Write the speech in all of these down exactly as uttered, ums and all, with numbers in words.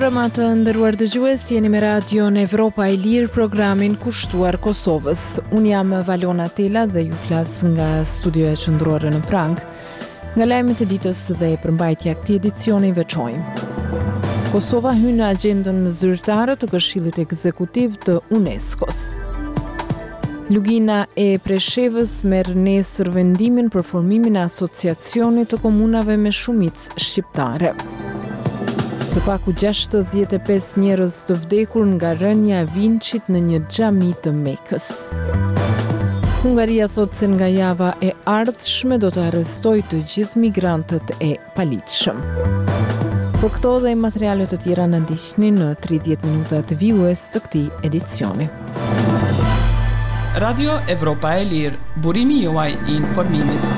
mbrëma të nderuar dëgjues, jeni me radion Evropa e Lirë, programin kushtuar Kosovës. Unë jam Valona Tela dhe ju flas nga studioja qendrore në Prag. Nga lajmet e ditës dhe përmbajtja e këtij edicioni veçojmë. Kosova hyn në agjendën zyrtare të Këshillit Ekzekutiv të UNESCO-s. Lugina e Preshevës merr nesër vendimin për formimin e asociacionit të komunave me shumicë shqiptare. Së paku gjashtëdhjetë e pesë njerëz të vdekur nga rënja e vinçit në një xhami të Mekës. Hungaria thotë se nga java e ardhshme do të arrestojë të gjithë migrantët e paligjshëm. Për këto dhe materiale të tjera na ndiqni në tridhjetë minuta të vijues të këtij edicioni. Radio Evropa e Lirë, burimi juaj i informimit.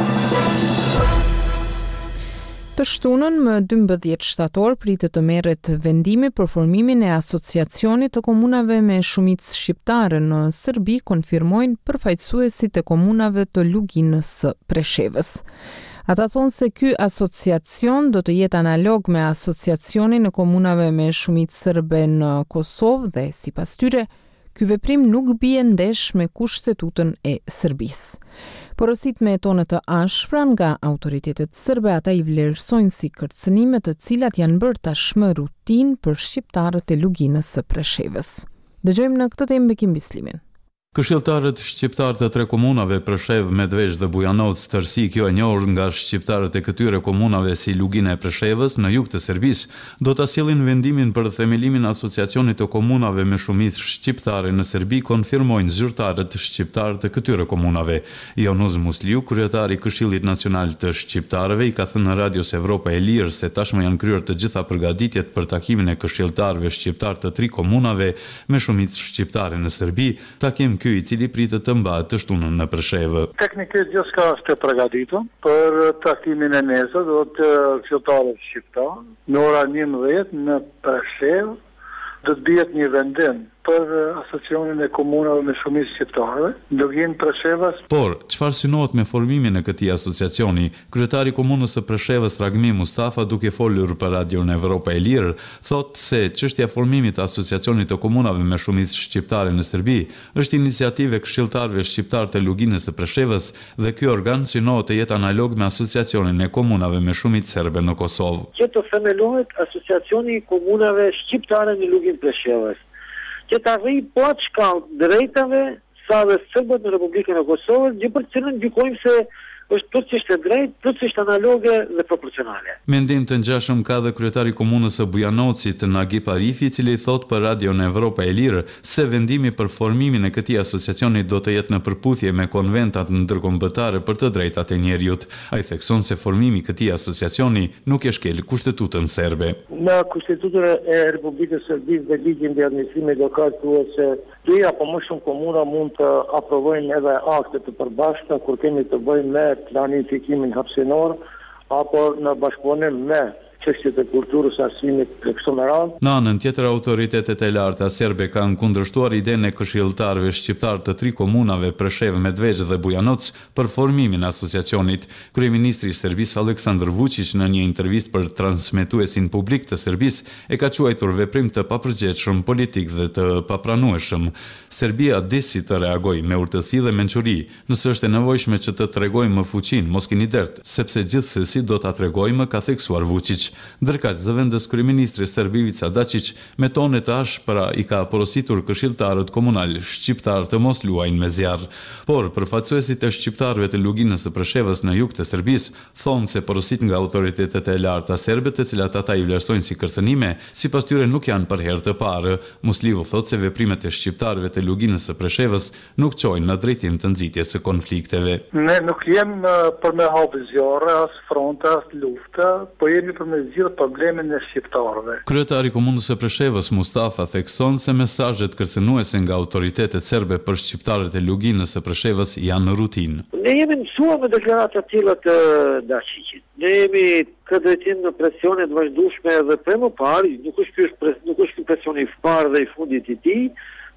Të shtunën më dymbëdhjetë shtator pritet të merret vendimi për formimin e asociacionit të komunave me shumicë shqiptare në Serbi, konfirmojnë përfaqësuesit e komunave të Luginës së Preshevës. Ata thonë se ky asociacion do të jetë analog me asociacionin e komunave me shumicë serbe në Kosovë dhe sipas tyre ky veprim nuk bie ndesh me kushtetutën e Serbisë. Porosit me tone të ashpra nga autoritetet serbe, ata i vlerësojnë si kërcënime të cilat janë bërë tashmë rutinë për shqiptarët e Luginës së Preshevës. Dëgjojmë në këtë temë Bekim Bislimin. Këshilltarët shqiptar të tre komunave Preshevë, Medvesh dhe Bujanoc, tërsi kjo e njohur nga shqiptarët e këtyre komunave si Lugina e Preshevës në jug të Serbisë, do ta sjellin vendimin për themelimin e asociacionit të komunave me shumicë shqiptare në Serbi, konfirmojnë zyrtarët shqiptar të këtyre komunave. Jonuz Musliu, kryetari i Këshillit Nacional të Shqiptarëve, i ka thënë në Radios Evropa e Lirë se tashmë janë kryer të gjitha përgatitjet për takimin e këshilltarëve shqiptar të tri komunave me shumicë shqiptare në Serbi, takim ky i cili pritet të mbahet të shtunën në Preshevë. Teknikisht gjithçka është e përgatitur për takimin e nesër, do të këshilltarët shqiptar në ora njëmbëdhjetë në Preshevë do të bëhet një vendim për asociacionin e komunave me shumicë shqiptare, Luginë Preshevës. Por, çfarë synohet me formimin e këtij asociacioni? Kryetari i komunës së Preshevës Ragmi Mustafa, duke folur për Radion Evropa e Lirë, thotë se çështja e formimit të asociacionit të komunave me shumicë shqiptare në Serbi është iniciativë e këshilltarëve shqiptar të Luginës së Preshevës dhe ky organ synohet të jetë analog me asociacionin e komunave me shumicë serbe në Kosovë. Që të themelohet asociacioni i komunave shqiptare në Luginë Preshevës, që të arrijë plot shkallë drejtave sa dhe serbët në Republikën e Kosovës, gjë për të cilën gjykojmë se është plotësisht e drejtë, plotësisht analoge dhe proporcionale. Mendim të ngjashëm ka dhe kryetari i komunës së Bujanocit, Nagip Arifi, i cili thot për Radion Evropa e Lirë se vendimi për formimin e këtij asociacioni do të jetë në përputhje me konventat ndërkombëtare për të drejtat e njerëzit. Ai thekson se formimi i këtij asociacioni nuk e shkel kushtetutën serbe. Në kushtetutën e Republikës së Serbisë dhe ligjin mbi administrimin lokal thuhet se dy apo më shumë komuna mund të aprovojnë edhe akte të përbashkëta kur kemi të bëjmë me planifikimin hapësinor apo në bashkëpunim me çështjet e kulturës, arsimit dhe kështu me radhë. Në anën tjetër, autoritetet e larta serbe kanë kundërshtuar idenë e këshilltarëve shqiptar të tri komunave Preshevë, Medvesh dhe Bujanoc për formimin e asociacionit. Kryeministri i Serbisë Aleksandar Vučić në një intervistë për transmetuesin publik të Serbisë e ka quajtur veprim të papërgjegjshëm politik dhe të papranueshëm. Serbia disi të reagojë me urtësi dhe mençuri, nëse është e nevojshme që të tregojmë më fuqinë, mos keni dert, sepse gjithsesi do ta tregojmë, ka theksuar Vučić. Ndërkaq, zëvendës kryeministri serb Ivica Dačić me tone të ashpra i ka porositur këshilltarët komunal shqiptar të mos luajnë me zjarr. Por përfaqësuesit e shqiptarëve të Luginës së Preshevës në jug të Serbisë thonë se porosit nga autoritetet e larta serbe, të cilat ata i vlerësojnë si kërcënime, sipas tyre nuk janë për herë të parë. Musliu thotë se veprimet e shqiptarëve të Luginës së Preshevës nuk çojnë në drejtim të nxitjes së konflikteve. Ne nuk jemi për me hapë zjarre, as fronte, as lufte, po jemi për me zgjidhë problemin e shqiptarëve. Kryetari i komunës së Preshevës Mustafa thekson se mesazhet kërcënuese nga autoritetet serbe për shqiptarët e Luginës së Preshevës janë në rutinë. Ne jemi mësuar me deklarata të tilla të Dačićit. Ne jemi këtë drejtim në presionet vazhdueshme edhe prej më parë, nuk është ky nuk është ky presioni i parë dhe i fundit i tij,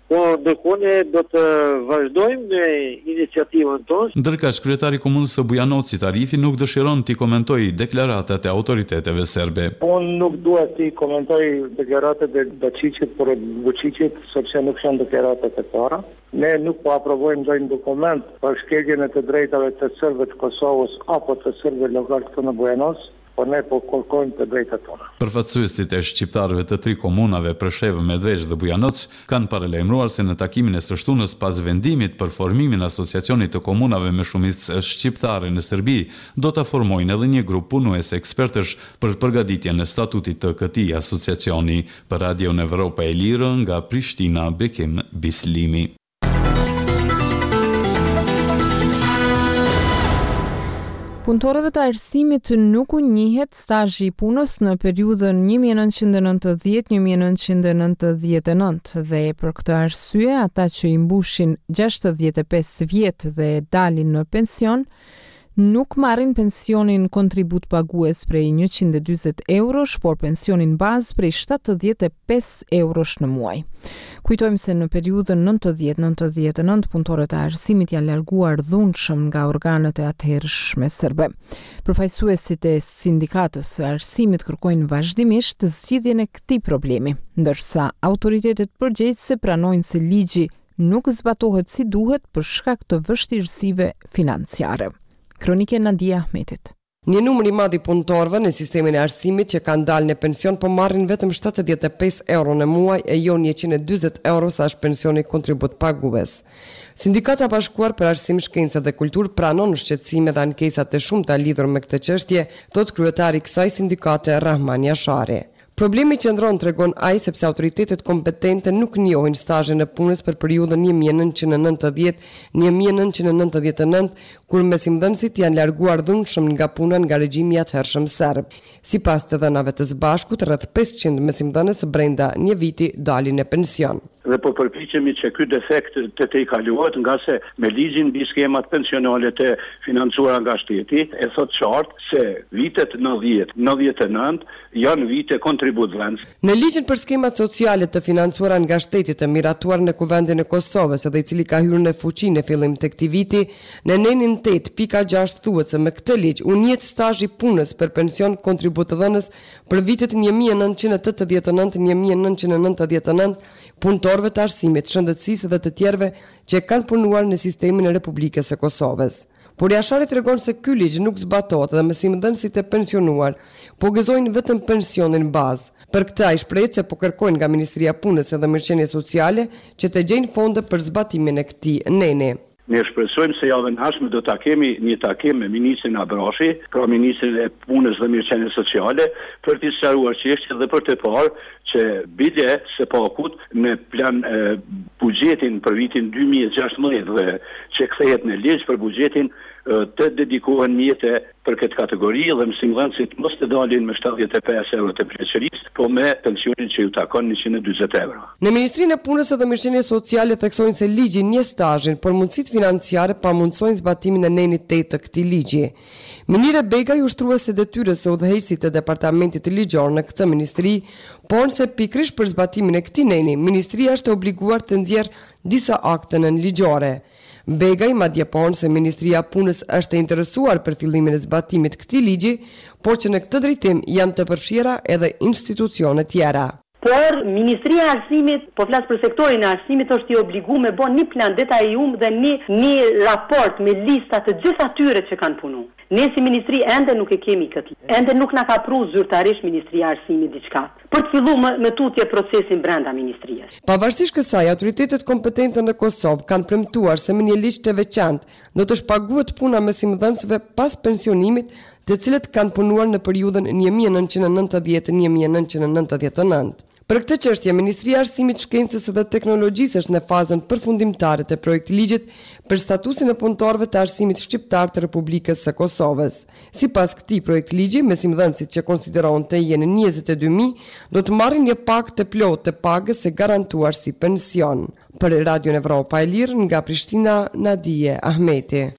Po ndërkohë do të vazhdojmë me iniciativën tonë. Ndërka kryetari komunës së Bujanocit Arifi nuk dëshiron t'i komentojë deklaratat e autoriteteve serbe. Unë nuk dua t'i komentoj deklaratat e Dačićit për Vučićit, sepse nuk janë deklaratat e para. Ne nuk po aprovojmë ndonjë dokument për shkeljen e të drejtave të serbëve të Kosovës apo të serbëve lokal këtu në Bujanoc, por ne po kërkojmë të drejtat tona. Përfaqësuesit e shqiptarëve të tri komunave Preshevë, Medveç dhe Bujanoc kanë paralajmëruar se në takimin e së shtunës pas vendimit për formimin e asociacionit të komunave me shumicë shqiptare në Serbi, do ta formojnë edhe një grup punues ekspertësh për përgatitjen e statutit të këtij asociacioni. Për Radio Evropa e Lirë nga Prishtina, Bekim Bislimi. Punëtorëve të arsimit nuk u njihet stazhi i punës në periudhën një mijë e nëntëqind e nëntëdhjetë deri në një mijë e nëntëqind e nëntëdhjetë e nëntë dhe për këtë arsye ata që i mbushin gjashtëdhjetë e pesë vjet dhe dalin në pension nuk marrin pensionin kontribut pagues prej njëqind e dyzet eurosh, por pensionin bazë prej shtatëdhjetë e pesë eurosh në muaj. Kujtojmë se në periudhën nëntëdhjetë nëntëdhjetë e nëntë punëtorët e arsimit janë larguar dhunshëm nga organet e atëhershme serbe. Përfaqësuesit e sindikatës së arsimit kërkojnë vazhdimisht zgjidhjen e këtij problemi, ndërsa autoritetet përgjegjëse pranojnë se ligji nuk zbatohet si duhet për shkak të vështirësive financiare. Kronike Nadia Ahmetit. Një numër i madh i punëtorëve në sistemin e arsimit që kanë dalë në pension po marrin vetëm shtatëdhjetë e pesë euro në muaj e jo njëqind e dyzet euro sa është pensioni kontribut pagues. Sindikata e Bashkuar për Arsim, Shkencë dhe Kulturë pranon shqetësime dhe ankesat e shumta lidhur me këtë çështje, thot kryetari i kësaj sindikate Rahman Jashari. Problemi qëndron, tregon ai, sepse autoritetet kompetente nuk njohin stazhin e punës për periudhën një mijë e nëntëqind e nëntëdhjetë deri në një mijë e nëntëqind e nëntëdhjetë e nëntë, kur mesimdhënësit janë larguar dhunshëm nga puna nga regjimi i atëhershëm serb. Sipas të dhënave të së bashkut, rreth pesëqind mesimdhënës brenda një viti dalin në pension. Dhe po përpiqemi që ky defekt të të i kaluohet, nga se me ligjin mbi skemat pensionale të financuara nga shteti, e thot qartë se vitet nëntëdhjetë nëntëdhjetë e nëntë janë vite kontributdhënës. Në ligjin për skemat sociale të financuara nga shteti të miratuar në Kuvendin e Kosovës dhe i cili ka hyrë në fuqi në fillim të këtij viti, në nenin tetë pika gjashtë thuhet se me këtë ligj u njihet stazhi punës për pension kontributdhënës për vitet një mijë e nëntëqind e tetëdhjetë e nëntë deri në një mijë e nëntëqind e nëntëdhjetë e nëntë, punëtorëve të arsimit, shëndetësisë dhe të tjerëve që kanë punuar në sistemin e Republikës së Kosovës. Por Jashari tregon se ky ligj nuk zbatohet dhe mesimdhënësit e pensionuar po gëzojnë vetëm pensionin bazë. Për këtë ai shprehet se po kërkojnë nga Ministria e Punës dhe Mirëqenies Sociale që të gjejnë fonde për zbatimin e këtij neni. Ne shpresojmë se javën ardhshme do ta kemi një takim me ministrin Abrashi, pra ministrin e Punës dhe Mirëqenies Sociale, për të sqaruar çështjen dhe për të parë që bile se pakut në plan e, buxhetin për vitin dy mijë e gjashtëdhjetë dhe që kthehet në ligj për buxhetin të dedikohen mjete për këtë kategori dhe mësimdhënësit mos të dalin me shtatëdhjetë e pesë euro të pleqërisë, po me pensionin që ju takon njëqind e dyzet euro. Në Ministrinë e Punës dhe Mirëqenies Sociale theksojnë se ligji njeh stazhin, por mundësitë financiare pamundsojnë zbatimin e nenit tetë të këtij ligji. Minire Begaj, ushtruese detyrës së udhëheqësit të departamentit ligjor në këtë ministri, por se pikrisht për zbatimin e këtij neni, ministria është obliguar të nxjerrë disa akte nën ligjore. Begaj madje ponë se Ministria e Punës është e interesuar për fillimin e zbatimit këtij ligji, por që në këtë drejtim janë të përfshira edhe institucione tjera. Por Ministria e Arsimit, po flas për sektorin e arsimit, është i obliguar me bën një plan detajum dhe një një raport me lista të gjithë atyre që kanë punuar. Ne si ministri ende nuk e kemi këtë. Ende nuk na ka pru zyrtarisht Ministria e Arsimit diçka. Për të filluar me, me tutje procesin brenda ministrisë. Pavarësisht kësaj, autoritetet kompetente në Kosovë kanë premtuar se me një ligj të veçantë do të shpaguhet puna mesimdhënësve pas pensionimit, të cilët kanë punuar në periudhën një mijë e nëntëqind e nëntëdhjetë deri në një mijë e nëntëqind e nëntëdhjetë e nëntë. Për këtë çështje, Ministria e Arsimit, Shkencës dhe Teknologjisë është në fazën përfundimtare të projektligjit për statusin e punëtorëve të arsimit shqiptar të Republikës së Kosovës. Sipas këtij projektligji, mesimdhënësit që konsiderohen të jenë njëzet e dy mijë do të marrin një pakë të plotë të pagës së garantuar si pension. Për Radio Evropa e Lirë nga Prishtina, Nadije Ahmeti.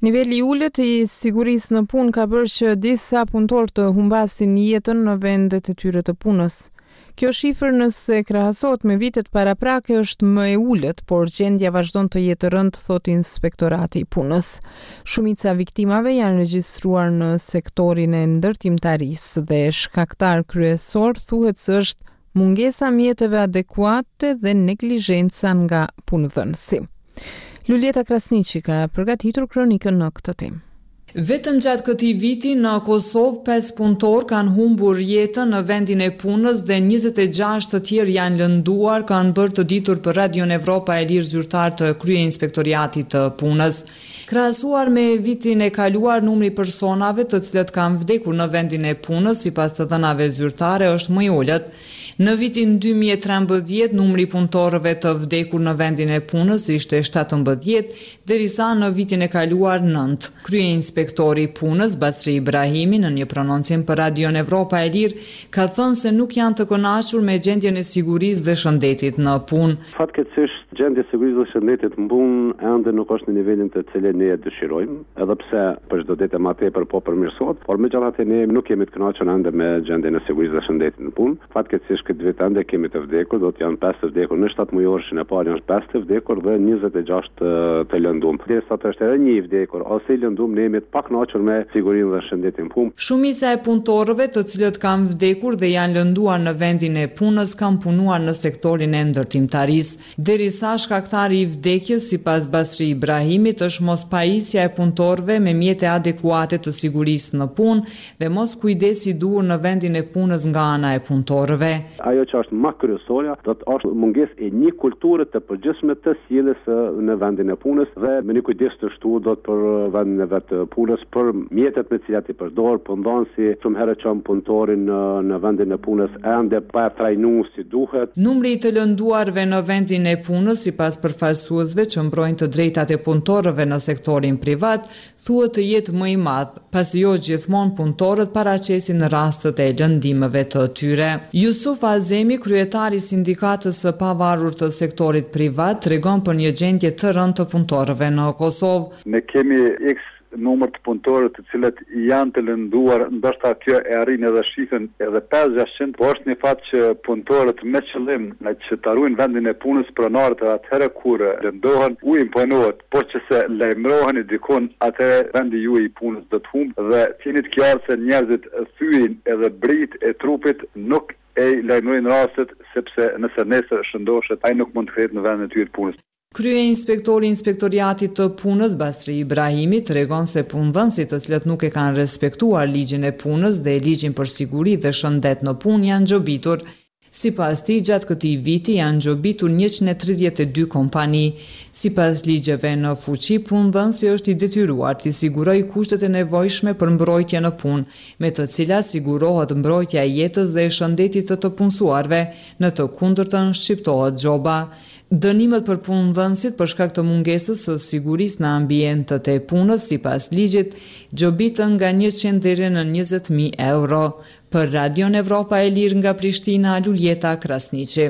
Niveli i ulët i sigurisë në punë ka bërë që disa punëtorë të humbasin jetën në vendet e tyre të punës. Kjo shifër nëse krahasohet me vitet paraprake është më e ulët, por gjendja vazhdon të jetë rënd, thot Inspektorati i Punës. Shumica viktimave janë regjistruar në sektorin e ndërtimtarisë dhe shkaktar kryesor thuhet se është mungesa mjeteve adekuate dhe neglizhenca nga punëdhënësi. Luljeta Krasniqi ka përgatitur kronikën në këtë temë. Vetëm gjatë këtij viti në Kosovë pesë punëtor kanë humbur jetën në vendin e punës dhe njëzet e gjashtë të tjerë janë lënduar, kanë bërë të ditur për Radion Evropa e Lirë zyrtar të krye inspektoriatit të punës. Krahasuar me vitin e kaluar, numri i personave të cilët kanë vdekur në vendin e punës sipas të dhënave zyrtare është më i ulët. Në vitin dy mijë e trembëdhjetë, numri i punëtorëve të vdekur në vendin e punës ishte shtatëmbëdhjetë, derisa në vitin e kaluar nëntë. Krye inspektori i punës Basri Ibrahimi në një prononcim për Radion Evropa e Lirë ka thënë se nuk janë të kënaqur me gjendjen e sigurisë dhe shëndetit në punë. Fatkeqësisht gjendja e sigurisë dhe shëndetit në punë ende nuk është në nivelin të cilin ne e dëshirojmë, edhe pse për çdo ditë më tepër po përmirësohet, por megjithatë ne nuk jemi të kënaqur ende me gjendjen e sigurisë dhe shëndetit në punë. Fatkeqësisht këtë vit ende kemi të vdekur, do të janë pesë të vdekur në shtatë mujorshin e parë janë pesë të vdekur dhe njëzet e gjashtë të lëndum. Derisa të është edhe një i vdekur ose i lëndum, ne jemi të pakënaqur me sigurinë dhe shëndetin punë. Shumica e punëtorëve të cilët kanë vdekur dhe janë lënduar në vendin e punës kanë punuar në sektorin e ndërtimtarisë. Derisa shkaktari i vdekjes sipas Basri Ibrahimit është mospajisja e punëtorëve me mjete adekuate të sigurisë në punë dhe mos kujdesi i duhur në vendin e punës nga ana e punëtorëve. Ajo që është më kryesorja, do të është mungesë e një kulture të përgjithshme të sjelljes në vendin e punës dhe me një kujdes të shtuar do të për vendin e vet të punës, për mjetet me të cilat i përdor punëdhënësi, shumë herë çon punëtorin në, në vendin e punës ende pa trajnuar si duhet. Numri i të lënduarve në vendin e punës sipas përfaqësuesve që mbrojnë të drejtat e punëtorëve në sektorin privat thuhet të jetë më i madh, pasi jo gjithmonë punëtorët paraqesin rastet e lëndimeve të tyre. Jusuf Azemi, kryetari i sindikatës së pavarur të sektorit privat, tregon për një gjendje të rëndë të punëtorëve në Kosovë. Ne kemi X numër të punëtorëve të cilët janë të lënduar, ndoshta kjo e arrin edhe shifrën edhe pesë gjashtëqind, por është një fakt që punëtorët me qëllim që të ruajnë vendin e punës pronarët atëherë kur lëndohen, u imponohet, por që se lajmëroheni dikon, atëherë vendi juaj i punës do të humbë dhe jeni të qartë se njerëzit thyen edhe brit e trupit nuk e lajmërojnë rastet sepse nëse nesër shëndoshet, ai nuk mund të kthehet në vendin e tyre të punës. Krye inspektori inspektoriatit të punës Basri Ibrahimi tregon se punëdhënësit të cilët nuk e kanë respektuar ligjin e punës dhe ligjin për siguri dhe shëndet në punë janë gjobitur. Sipas tij, gjatë këtij viti janë gjobitur njëqind e tridhjetë e dy kompani. Sipas ligjeve në fuqi, punëdhënësi është i detyruar të sigurojë kushtet e nevojshme për mbrojtje në punë, me të cilat sigurohet mbrojtja e jetës dhe e shëndetit të të punësuarve, në të kundërtën shqiptohet gjoba. Dënimet për punëdhënësit për shkak të mungesës së sigurisë në ambientet e punës sipas ligjit gjobitën nga njëqind deri në njëzet mijë euro. Për Radion Evropa e Lirë nga Prishtina, Luljeta Krasniqi.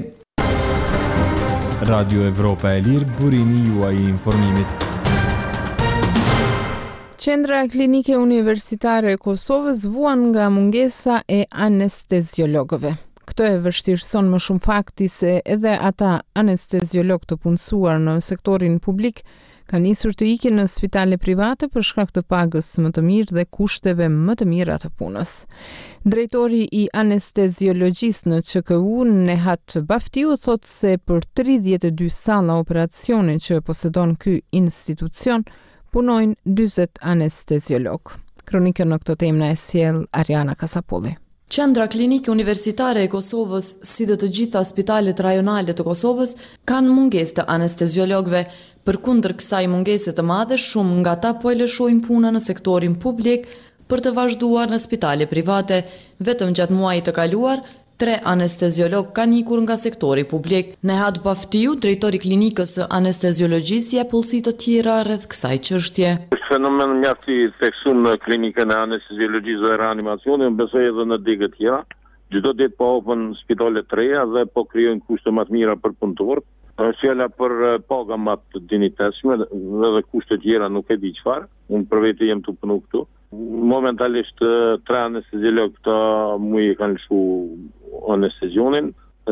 Radio Evropa e Lirë, burimi juaj i informimit. Qendra Klinike Universitare e Kosovës vuan nga mungesa e anesteziologëve. Këtë e vështirëson më shumë fakti se edhe ata anesteziolog të punësuar në sektorin publik kanë nisur të ikin në spitale private për shkak të pagës më të mirë dhe kushteve më të mira të punës. Drejtori i anesteziologjisë në Q K U, Nehat Baftiu, thot se për tridhjetë e dy salla operacione që posedon ky institucion, punojnë dyzet anesteziolog. Kronikën në këtë temë na e sjell Ariana Kasapolli. Qendra Klinike Universitare e Kosovës, si dhe të gjitha spitalet rajonale të Kosovës, kanë mungesë të anesteziologëve. Përkundër kësaj mungese të madhe, shumë nga ata po e lëshojnë punën në sektorin publik për të vazhduar në spitale private. Vetëm gjatë muajit të kaluar, tre anesteziolog kanë ikur nga sektori publik. Nehat Baftiu, drejtori i klinikës së anesteziologjisë, jep pollësi të tjera rreth kësaj çështje. Fenomen mjaft i theksuar në klinikën e anesteziologjisë dhe reanimacionit, besoj edhe në degë të tjera. Çdo ditë po open spitale të reja dhe po krijojnë kushte më të mira për punëtorët. Fjala për paga më të dinjitetshme dhe kushte tjera nuk e di çfarë. Unë për vete jem të punu këtu. Momentalisht tre anesteziolog këta mu i kanë lëshu anestezionin.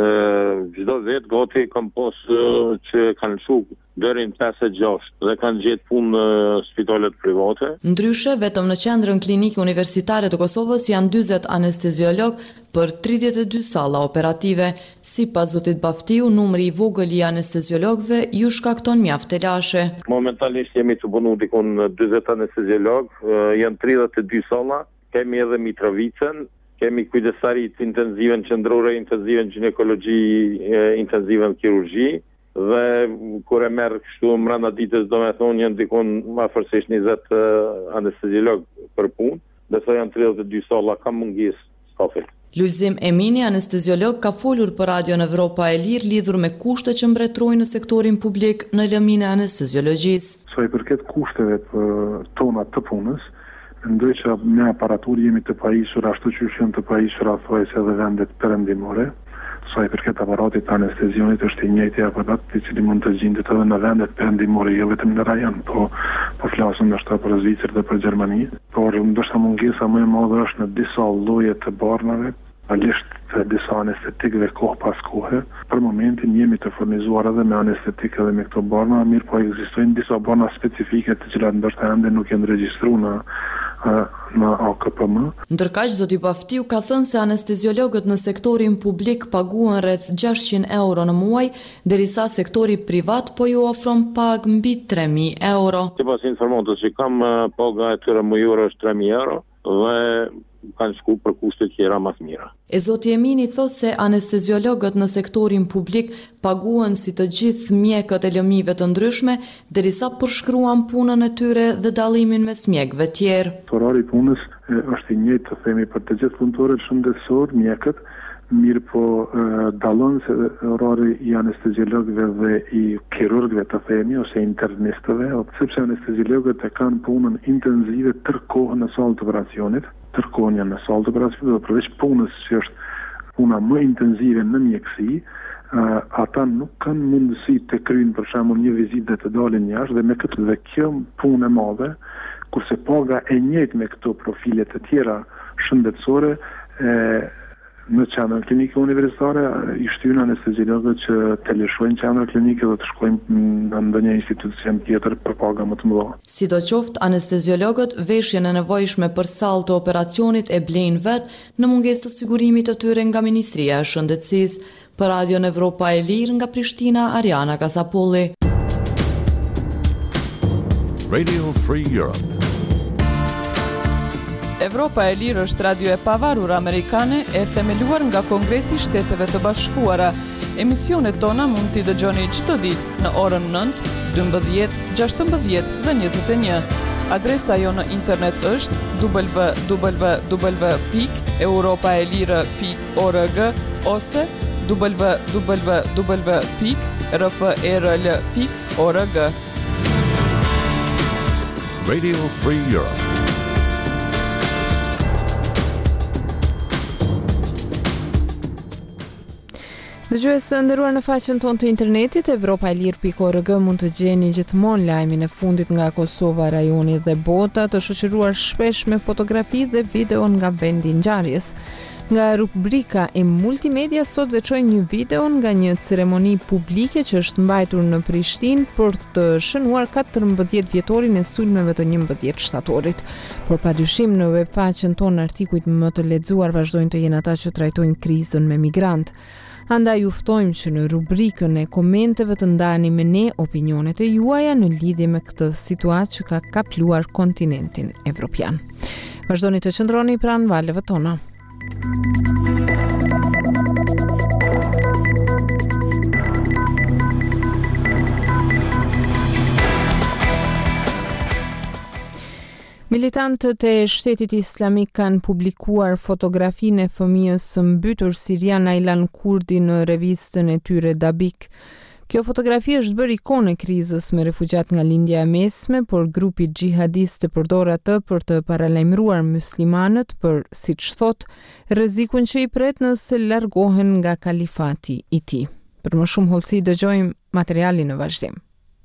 Çdo vet gati kam pas që kanë lëshu dërin pesë e gjashtë dhe kanë gjetë punë në spitalet private. Ndryshe, vetëm në qendrën klinike universitare të Kosovës janë dyzet anesteziolog për tridhjetë e dy salla operative. Sipas zotit Baftiu, numri i vogël i anesteziologëve ju shkakton mjaft telashe. Momentalisht jemi të punu dikon dyzet anesteziolog, janë tridhjetë e dy salla, kemi edhe Mitrovicën, kemi kujdesarit intenziven qendrore, intenziven ginekologji, intenziven kirurgji, dhe kur e merr kështu mbrana ditës do me thonë janë dikon afërsisht njëzet anesteziolog për punë, ndërsa janë tridhjetë e dy salla ka mungesë stafit. Lulzim Emini, anesteziolog, ka folur për Radion Evropa e Lirë lidhur me kushtet që mbretërojnë në sektorin publik në lëmin e anesteziologjisë. Sa i përket kushteve për tona të punës, ndoj që me aparatur jemi të pajisur ashtu që janë të pajisur afrohes edhe vendet perëndimore. Sa i përket aparatit të anestezionit është i njëjti aparat i cili mund të gjendet edhe në vendet perëndimore, jo vetëm në rajon, po po flasim ndoshta për Zvicër dhe për Gjermani. Por ndoshta mungesa më e madhe është në disa lloje të barnave, alisht të disa anestetikëve kohë pas kohe. Për momentin jemi të furnizuar edhe me anestetikë edhe me këto barna, mirë po ekzistojnë disa barna specifike të cilat ndoshta ende nuk janë regjistruar në në A K P M. Ndërkaq zoti Baftiu ka thënë se anesteziologët në sektorin publik paguhen rreth gjashtëqind euro në muaj, derisa sektori privat po ju ofron pagë mbi tre mijë euro. Sipas informatës që kam, paga e tyre mujore është tre mijë euro dhe kanë shku për kushte tjera më të mira. E zoti Emini thotë se anesteziologët në sektorin publik paguhen si të gjithë mjekët e lëmive të ndryshme, derisa përshkruan punën e tyre dhe dallimin mes mjekëve tjerë. Orari i punës është i njëjtë të themi për të gjithë punëtorët shëndetësor, mjekët, mirë po dallon se orari i anesteziologëve dhe i kirurgëve të themi ose internistëve, sepse anesteziologët e kanë punën intensive tërkohë në sallë të operacionit. Tërkohën janë në sallë të operacionit dhe përveç punës që është puna më intensive në mjekësi, uh, ata nuk kanë mundësi të kryjnë për shembull një vizitë dhe të dalin jashtë dhe me këtë dhe kjo punë e madhe, kurse paga e njëjtë me këto profile të tjera shëndetësore e, në qendrën klinike universitare i shtyn anesteziologët që të lëshojnë qendrën klinike dhe të shkojnë në ndonjë institucion tjetër për paga më të mëdha. Sidoqoftë, anesteziologët veshjen e nevojshme për sallë të operacionit e blejnë vetë në mungesë të sigurimit të tyre nga Ministria e Shëndetësisë. Për Radion Evropa e Lirë nga Prishtina, Ariana Kasapolli. Radio Free Europe. Evropa e Lirë është radio e pavarur amerikane e themeluar nga Kongresi i Shteteve të Bashkuara. Emisionet tona mund t'i dëgjoni çdo ditë në orën nëntë, dymbëdhjetë, gjashtëmbëdhjetë dhe njëzet e një. Adresa jo në internet është w w w pikë europaelire pikë org ose w w w pikë r f e r l pikë org. Radio Free Europe. Dëgjues nderuar, në faqen tonë të internetit europaelir pikë org mund të gjeni gjithmonë lajmin e fundit nga Kosova, rajoni dhe bota, të shoqëruar shpesh me fotografi dhe video nga vendi i ngjarjes. Nga rubrika e multimedia sot veçojmë një video nga një ceremoni publike që është mbajtur në Prishtinë për të shënuar katërmbëdhjetë vjetorin e sulmeve të njëmbëdhjetë shtatorit. Por padyshim në webfaqen tonë artikujt më të lexuar vazhdojnë të jenë ata që trajtojnë krizën me migrant. Andaj ju ftojmë që në rubrikën e komenteve të ndani me ne opinionet e juaja në lidhje me këtë situatë që ka kapluar kontinentin evropian. Vazhdoni të qëndroni pranë valeve tona. Militantët e Shtetit Islamik kanë publikuar fotografinë e fëmijës së mbytur sirian Aylan Kurdi në revistën e tyre Dabik. Kjo fotografi është bërë ikonë e krizës me refugjat nga lindja e mesme, por grupi xhihadist përdor atë për të paralajmëruar muslimanët për, siç thotë, rrezikun që i pret nëse largohen nga kalifati i tij. Për më shumë hollësi dëgjojmë materialin në vazhdim.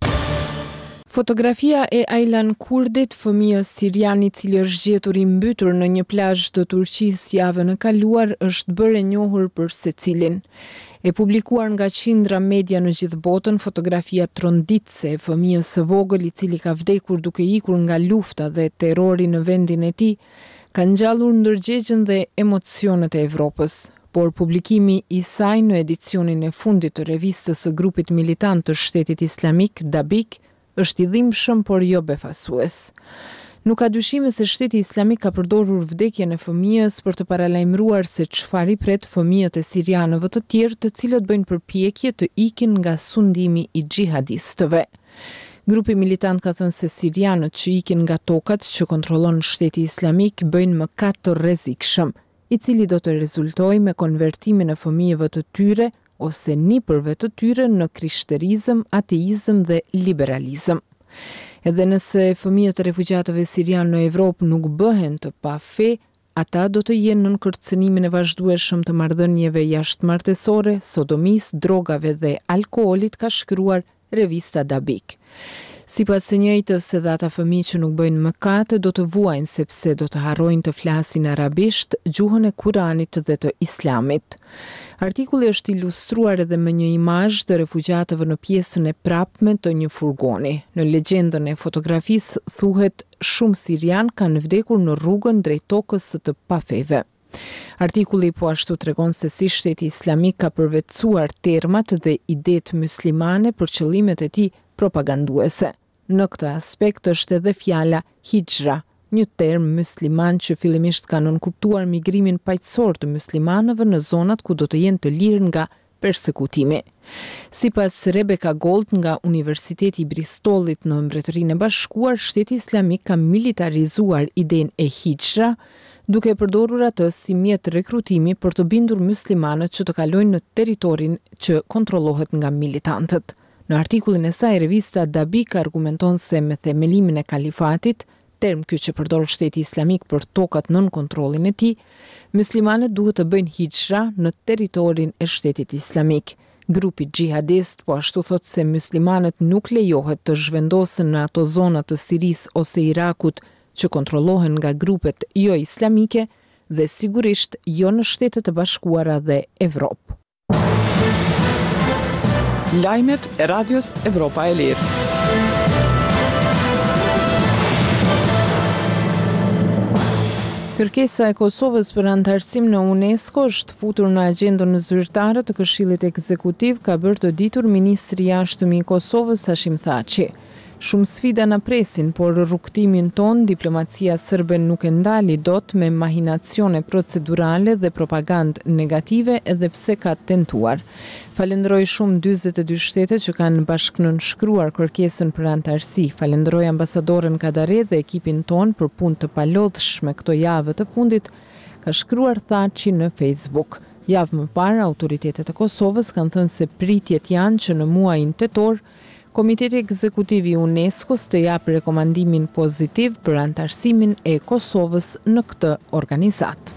Fotografia e Aylan Kurdit, fëmijës sirian i cili është gjetur i mbytur në një plazh të Turqisë javën e kaluar, është bërë e njohur për secilin. E publikuar nga qindra media në gjithë botën, fotografia tronditse e fëmijës së vogël i cili ka vdekur duke ikur nga lufta dhe terrori në vendin e tij, ka ngjallur ndërgjegjen dhe emocionet e Evropës. Por publikimi i saj në edicionin e fundit të revistës së grupit militant të Shtetit Islamik, Dabik, është i dhimbshëm por jo befasues. Nuk ka dyshime se Shteti Islamik ka përdorur vdekjen e fëmijës për të paralajmëruar se çfarë i pret fëmijët e sirianëve të tjerë të cilët bëjnë përpjekje të ikin nga sundimi i xhihadistëve. Grupi militant ka thënë se sirianët që ikin nga tokat që kontrollon Shteti Islamik bëjnë mëkat të rrezikshëm, i cili do të rezultojë me konvertimin e fëmijëve të tyre ose nipërve të tyre në krishterizëm, ateizëm dhe liberalizëm. Edhe nëse fëmijët e refugjatëve sirianë në Evropë nuk bëhen të pa fe, ata do të jenë në kërcënimin e vazhdueshëm të marrëdhënieve jashtëmartësore, sodomis, drogave dhe alkoolit, ka shkruar revista Dabik. Sipas së njëjtës, edhe ata fëmijë që nuk bëjnë mëkate do të vuajnë sepse do të harrojnë të flasin arabisht, gjuhën e Kuranit dhe të Islamit. Artikulli është ilustruar edhe me një imazh të refugjatëve në pjesën e prapme të një furgoni. Në legjendën e fotografisë thuhet shumë sirian kanë vdekur në rrugën drejt tokës së të pafeve. Artikulli po ashtu tregon se si Shteti Islamik ka përvetësuar termat dhe idetë muslimane për qëllimet e tij propaganduese. Në këtë aspekt është edhe fjala hijra, një term musliman që fillimisht ka nënkuptuar migrimin paqësor të muslimanëve në zonat ku do të jenë të lirë nga persekutimi. Sipas Rebecca Gold nga Universiteti i Bristolit në Mbretërinë e Bashkuar, Shteti Islamik ka militarizuar idenë e hijra, duke përdorur atë si mjet rekrutimi për të bindur muslimanët që të kalojnë në territorin që kontrollohet nga militantët. Në artikullin e saj, revista Dabik argumenton se me themelimin e kalifatit, term ky që përdor Shteti Islamik për tokat nën kontrollin e tij, muslimanët duhet të bëjnë hijra në territorin e Shtetit Islamik. Grupi xhihadist po ashtu thot se muslimanët nuk lejohet të zhvendosen në ato zona të Sirisë ose Irakut që kontrollohen nga grupet jo islamike dhe sigurisht jo në Shtetet e Bashkuara dhe Evropë. Lajmet e Radios Evropa e Lirë. Kërkesa e Kosovës për antarësim në UNESCO është futur në agjendën zyrtare të Këshillit Ekzekutiv, ka bërë të ditur ministri i jashtëm i Kosovës Hashim Thaçi. Shumë sfida na presin, por rrugtimin ton diplomacia serbe nuk e ndali dot me mahinacione procedurale dhe propagandë negative edhe pse ka tentuar. Falenderoj shumë dyzet e dy shtete që kanë bashkënënshkruar kërkesën për antarësi. Falenderoj ambasadoren Kadare dhe ekipin ton për punë të palodhshme këto javë të fundit, ka shkruar Thaçi në Facebook. Javë më parë, autoritetet e Kosovës kanë thënë se pritjet janë që në muajin tetor Komiteti Ekzekutiv i UNESCO-s të japë rekomandimin pozitiv për antarësimin e Kosovës në këtë organizat.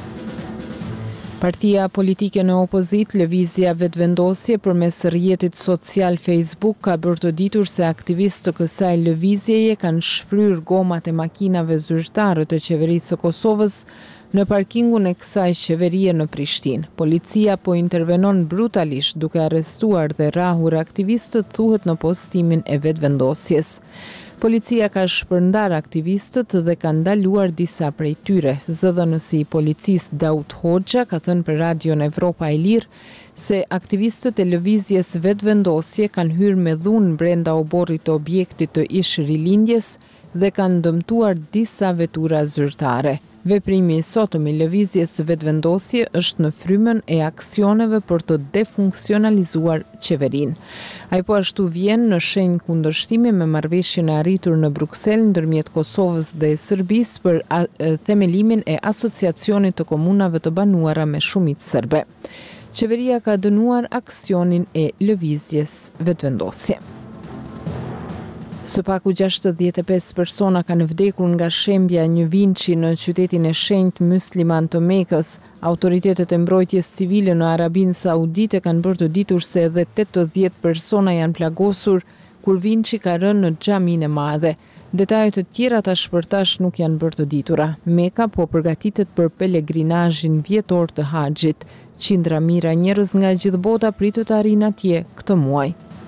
Partia politike në opozit, Lëvizja Vetëvendosje, përmes rrjetit social Facebook ka bërë të ditur se aktivistë të kësaj lëvizjeje kanë shfryrë gomat e makinave zyrtare të qeverisë së Kosovës në parkingun e kësaj qeverie në Prishtinë. Policia po intervenon brutalisht duke arrestuar dhe rrahur aktivistët, thuhet në postimin e Vetëvendosjes. Policia ka shpërndar aktivistët dhe ka ndaluar disa prej tyre. zë dhe en esi i policisë Daud Hoxha ka thënë për Radion Evropa e Lirë se aktivistët e lëvizjes Vetëvendosje kanë hyrë me dhunë brenda oborrit të objektit të ish rilindjes dhe kanë dëmtuar disa vetura zyrtare. Veprimi i sotëm i lëvizjes Vetëvendosje është në frymën e aksioneve për të defunksionalizuar qeverinë. Ai po ashtu vjen në shenjë kundërshtimi me marrëveshjen e arritur në Bruksel ndërmjet Kosovës dhe Serbisë për a, e, themelimin e asociacionit të komunave të banuara me shumicë serbe. Qeveria ka dënuar aksionin e lëvizjes Vetëvendosje. Së paku gjashtëdhjetë e pesë persona kanë vdekur nga shembja një vinçi në qytetin e shenjtë musliman të Mekës. Autoritetet e mbrojtjes civile në Arabinë Saudite kanë bërë të ditur se edhe tetëdhjetë persona janë plagosur kur vinçi ka rënë në xhaminë e madhe. Detajet të tjera tash për tash nuk janë bërë të ditura. Meka po përgatitet për pelegrinazhin vjetor të haxhit. Qindra mijëra njerëz nga gjithë bota pritet të arrijnë atje këtë muaj.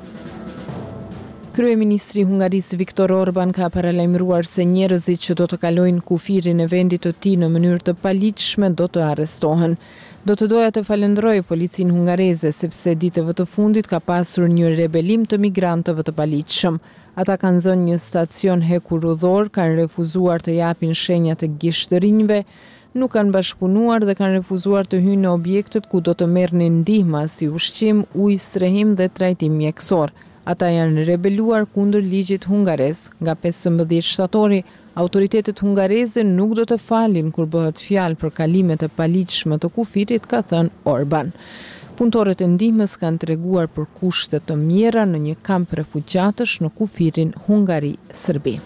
Kryeministri i Hungarisë Viktor Orban ka paralajmëruar se njerëzit që do të kalojnë kufirin e vendit të tij në mënyrë të paligjshme do të arrestohen. Do të doja të falenderoj policinë hungareze sepse ditëve të fundit ka pasur një rebelim të migrantëve të paligjshëm. Ata kanë zënë një stacion hekurudhor, kanë refuzuar të japin shenjat e gishtërinjve, nuk kanë bashkëpunuar dhe kanë refuzuar të hyjnë në objektet ku do të merrnin ndihmë si ushqim, ujë, strehim dhe trajtim mjekësor. Ata janë rebeluar kundër ligjit hungarez. Nga pesëmbëdhjetë shtatori, autoritetet hungareze nuk do të falin kur bëhet fjalë për kalimet e paligjshme të kufirit, ka thënë Orban. Punëtorët e ndihmës kanë treguar për kushte të mira në një kamp refugjatësh në kufirin Hungari-Serbi.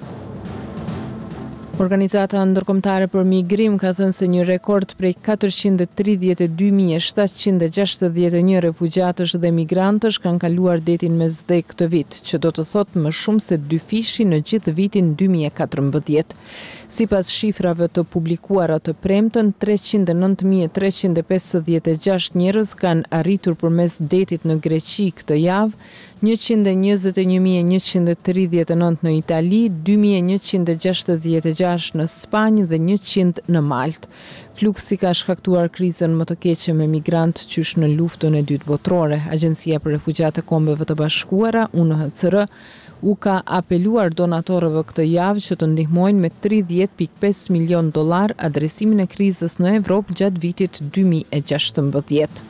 Organizata ndërkombëtare për migrim ka thënë se një rekord prej katërqind e tridhjetë e dy mijë e shtatëqind e gjashtëdhjetë e një refugjatësh dhe migrantësh kanë kaluar detin me zde këtë vit, që do të thotë më shumë se dy fishi në gjithë vitin dy mijë e katërmbëdhjetë. Sipas shifrave të publikuara të premten, treqind e nëntë mijë treqind e pesëdhjetë e gjashtë njerëz kanë arritur përmes detit në Greqi këtë javë, njëqind e njëzet e një mijë e njëqind e tridhjetë e nëntë në Itali, dy mijë e njëqind e gjashtëdhjetë e gjashtë në Spanjë dhe njëqind në Maltë. Fluksi ka shkaktuar krizën më të keqe me migrantë qysh në luftën e dytë botërore. Agjencia për Refugjatë e Kombeve të Bashkuara, U N H C R, u ka apeluar donatorëve këtë javë që të ndihmojnë me tridhjetë pikë pesë milion dollar adresimin e krizës në Evropë gjatë vitit dy mijë e gjashtëmbëdhjetë.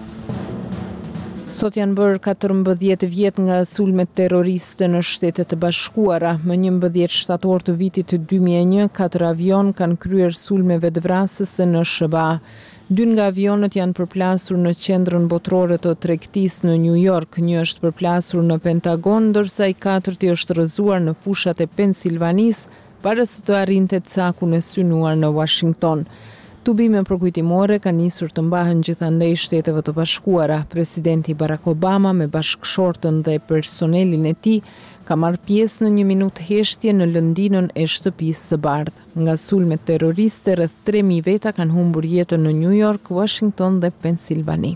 Sot janë bërë katërmbëdhjetë vjet nga sulmet terroriste në Shtetet e Bashkuara. Më njëmbëdhjetë shtator të vitit dy mijë e një, katër avion kanë kryer sulme vetvrasëse në Sh B A. Dy nga avionët janë përplasur në qendrën botërore të tregtisë në New York, një është përplasur në Pentagon, ndërsa i katërti është rrëzuar në fushat e Pensilvanisë para se të arrinte cakun e synuar në Washington. Tubime përkujtimore kanë nisur të mbahen gjithandej Shteteve të Bashkuara. Presidenti Barack Obama me bashkëshortën dhe personelin e tij ka marrë pjesë në një minutë heshtje në lëndinën e shtëpisë së bardhë. Nga sulmet terroriste, rreth tre mijë veta kanë humbur jetën në New York, Washington dhe Pensilvani.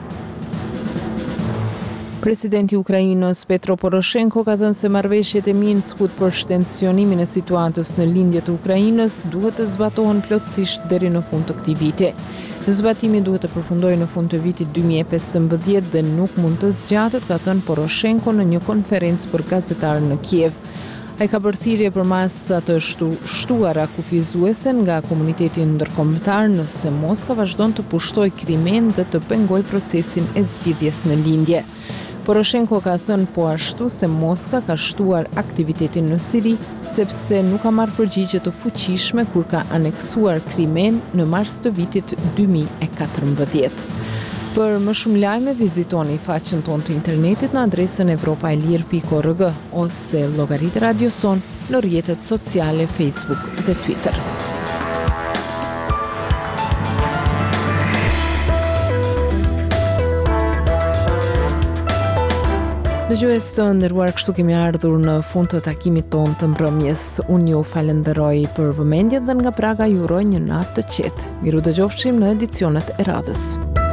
Presidenti i Ukrainës Petro Poroshenko ka thënë se marrëveshjet e Minskut për shtensionimin e situatës në lindje të Ukrainës duhet të zbatohen plotësisht deri në fund të këtij viti. Zbatimi duhet të përfundojë në fund të vitit dy mijë e pesëmbëdhjetë dhe nuk mund të zgjatet, ka thënë Poroshenko në një konferencë për gazetarë në Kiev. Ai ka bërë thirrje për masa të shtu, shtuara kufizuese nga komuniteti ndërkombëtar nëse Moska vazhdon të pushtojë Krimen dhe të pengojë procesin e zgjidhjes në lindje. Poroshenko ka thënë po ashtu se Moska ka shtuar aktivitetin në Siri sepse nuk ka marrë përgjigje të fuqishme kur ka aneksuar Krimen në mars të vitit dy mijë e katërmbëdhjetë. Për më shumë lajme, vizitoni faqen tonë të internetit në adresën evropaelir pikë org ose llogaritë Radio Son në rrjetet sociale Facebook dhe Twitter. Dëgjues të nderuar, kështu kemi ardhur në fund të takimit tonë të mbrëmjes. Unë ju falenderoj për vëmendjen dhe nga Praga ju uroj një natë të qetë. Miru dëgjofshim në edicionet e radhës.